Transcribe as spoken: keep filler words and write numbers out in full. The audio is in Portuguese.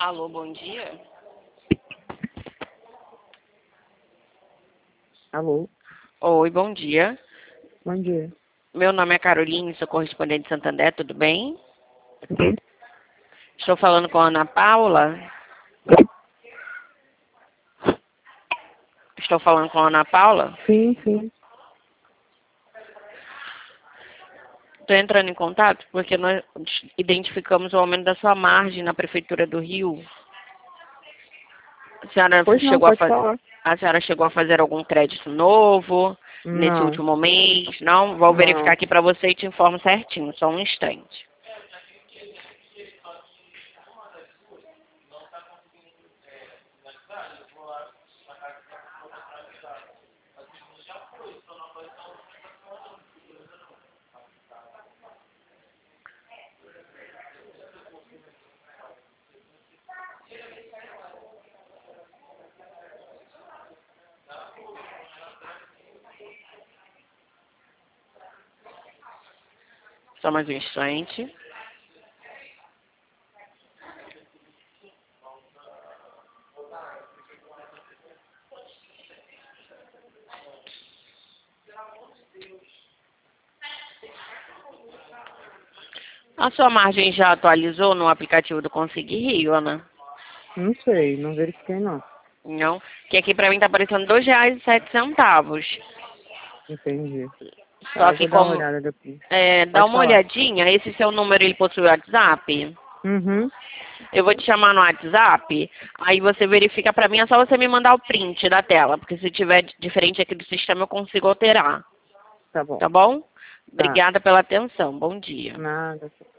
Alô, bom dia. Alô, Oi, bom dia. bom dia. Meu nome é Caroline, sou correspondente de Santander, tudo bem? Sim, Estou falando com a Ana Paula. Estou falando com a Ana Paula. sim. sim. Estou entrando em contato porque nós identificamos o aumento da sua margem na Prefeitura do Rio. A senhora Pois não, chegou a pode fazer, falar. a senhora chegou a fazer algum crédito novo nesse Não, último mês? Não? Vou verificar não. aqui para você e te informo certinho, só um instante. Só mais um instante. A sua margem já atualizou no aplicativo do Consegui Rio, Ana? Não sei, não verifiquei não. Não? Que aqui pra mim tá aparecendo dois reais e sete centavos. Entendi. Tá, Só eu que vou dar uma como... olhada depois. É, dá Pode uma falar. olhadinha, esse seu número ele possui WhatsApp? Uhum, Eu vou te chamar no WhatsApp, aí você verifica pra mim, é só você me mandar o print da tela, porque se tiver diferente aqui do sistema eu consigo alterar, tá bom. tá bom? Tá, Obrigada pela atenção, bom dia. nada.